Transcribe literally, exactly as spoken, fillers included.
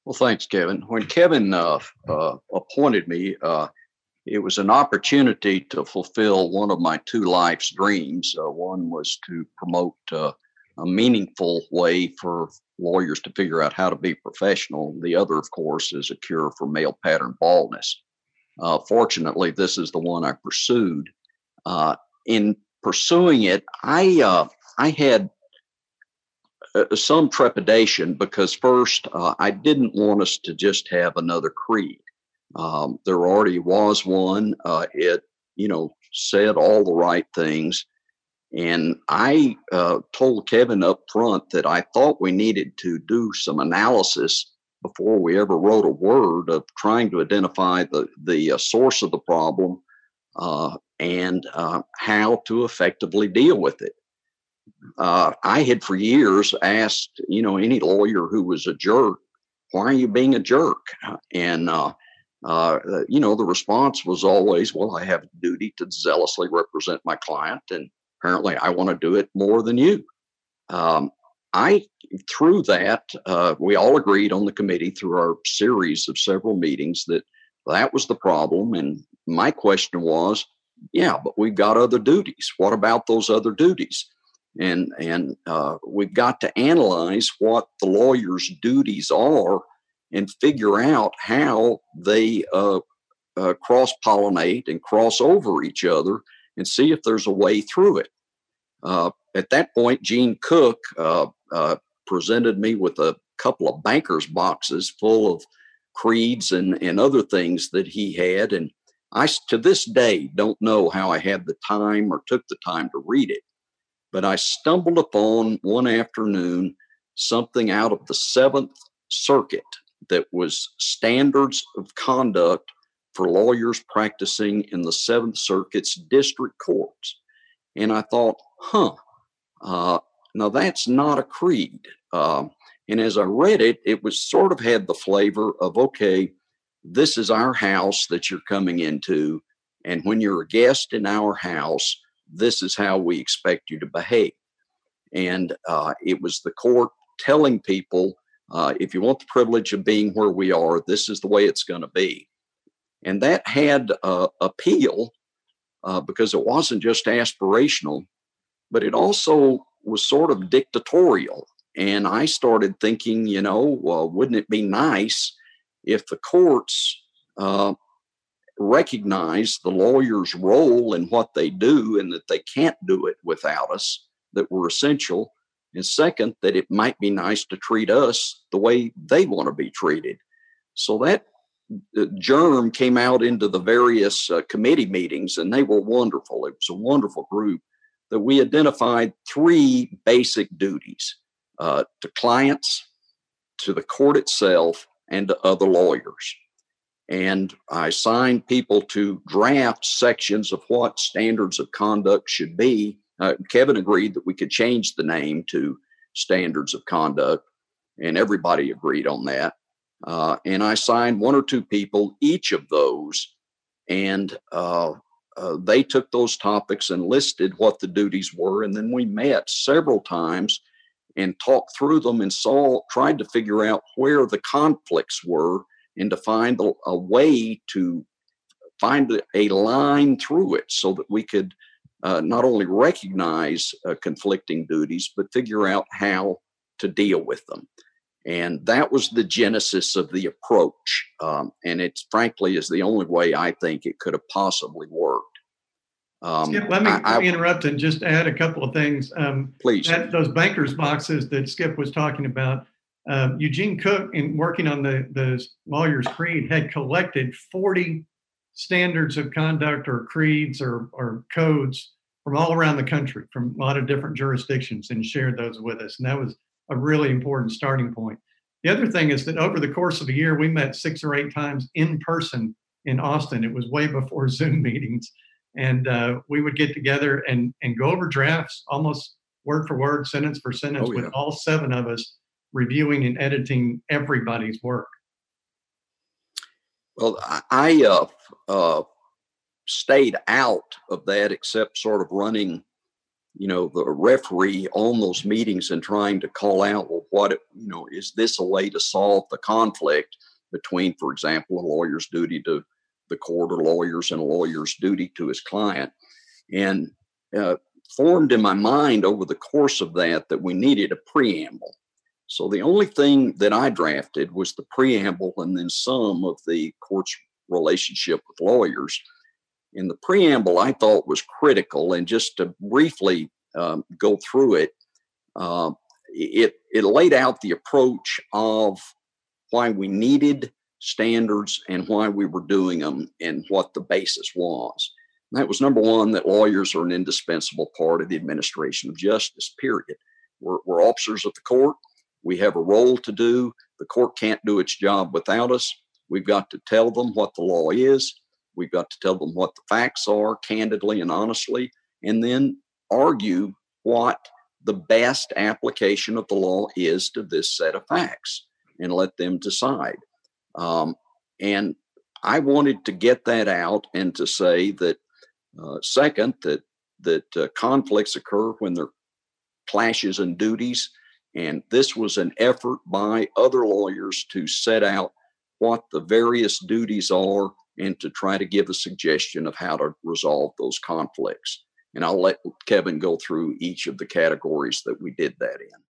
Well, thanks, Kevin. When Kevin uh, uh, appointed me, uh, it was an opportunity to fulfill one of my two life's dreams. Uh, one was to promote uh, a meaningful way for lawyers to figure out how to be professional. The other, of course, is a cure for male pattern baldness. Uh, fortunately, this is the one I pursued. Uh, in pursuing it, I uh, I had uh, some trepidation because first, uh, I didn't want us to just have another creed. Um, there already was one. Uh, it, you know, said all the right things. And I uh, told Kevin up front that I thought we needed to do some analysis before we ever wrote a word of trying to identify the, the uh, source of the problem uh, and uh, how to effectively deal with it. Uh, I had for years asked, you know, any lawyer who was a jerk, why are you being a jerk? And, uh, uh, you know, the response was always, well, I have a duty to zealously represent my client, and apparently I want to do it more than you. Um, I, through that, uh, we all agreed on the committee through our series of several meetings that that was the problem. And my question was, yeah, but we've got other duties. What about those other duties? And and uh, we've got to analyze what the lawyer's duties are and figure out how they uh, uh, cross-pollinate and cross over each other and see if there's a way through it. Uh, at that point, Gene Cook uh, uh, presented me with a couple of banker's boxes full of creeds and, and other things that he had. And I, to this day, don't know how I had the time or took the time to read it. But I stumbled upon one afternoon something out of the Seventh Circuit that was standards of conduct for lawyers practicing in the Seventh Circuit's district courts. And I thought, huh, uh, now that's not a creed. Um, and as I read it, it was sort of had the flavor of, okay, this is our house that you're coming into. And when you're a guest in our house, this is how we expect you to behave. And uh, it was the court telling people, uh, if you want the privilege of being where we are, this is the way it's going to be. And that had uh, appeal uh, because it wasn't just aspirational, but it also was sort of dictatorial. And I started thinking, you know, well, wouldn't it be nice if the courts uh, recognize the lawyer's role in what they do and that they can't do it without us, that we're essential. And second, that it might be nice to treat us the way they want to be treated. So that uh, germ came out into the various uh, committee meetings, and they were wonderful. It was a wonderful group that we identified three basic duties uh, to clients, to the court itself, and to other lawyers. And I assigned people to draft sections of what standards of conduct should be. Uh, Kevin agreed that we could change the name to standards of conduct, and everybody agreed on that. Uh, and I assigned one or two people each of those, and uh, uh, they took those topics and listed what the duties were. And then we met several times and talked through them and saw, tried to figure out where the conflicts were and to find a, a way to find a line through it so that we could uh, not only recognize uh, conflicting duties, but figure out how to deal with them. And that was the genesis of the approach. Um, and it frankly is the only way I think it could have possibly worked. Um, Skip, let me I, interrupt and just add a couple of things. Um, please. That, those banker's boxes that Skip was talking about, uh, Eugene Cook, in working on the, the lawyer's creed, had collected forty standards of conduct or creeds or, or codes from all around the country, from a lot of different jurisdictions, and shared those with us. And that was a really important starting point. The other thing is that over the course of a year, we met six or eight times in person in Austin. It was way before Zoom meetings. And uh, we would get together and, and go over drafts almost word for word, sentence for sentence, oh, yeah. with all seven of us reviewing and editing everybody's work. Well, I uh, uh, stayed out of that except sort of running you know, the referee on those meetings and trying to call out, well, what, you know, is this a way to solve the conflict between, for example, a lawyer's duty to the court or lawyers and a lawyer's duty to his client? And uh, formed in my mind over the course of that that we needed a preamble. So the only thing that I drafted was the preamble and then some of the court's relationship with lawyers. And the preamble I thought was critical. And just to briefly um, go through it, uh, it, it laid out the approach of why we needed standards and why we were doing them and what the basis was. And that was, number one, that lawyers are an indispensable part of the administration of justice, period. We're, we're officers of the court. We have a role to do. The court can't do its job without us. We've got to tell them what the law is. We've got to tell them what the facts are, candidly and honestly, and then argue what the best application of the law is to this set of facts and let them decide. Um, and I wanted to get that out and to say that, uh, second, that that uh, conflicts occur when there are clashes in duties. And this was an effort by other lawyers to set out what the various duties are and to try to give a suggestion of how to resolve those conflicts. And I'll let Kevin go through each of the categories that we did that in.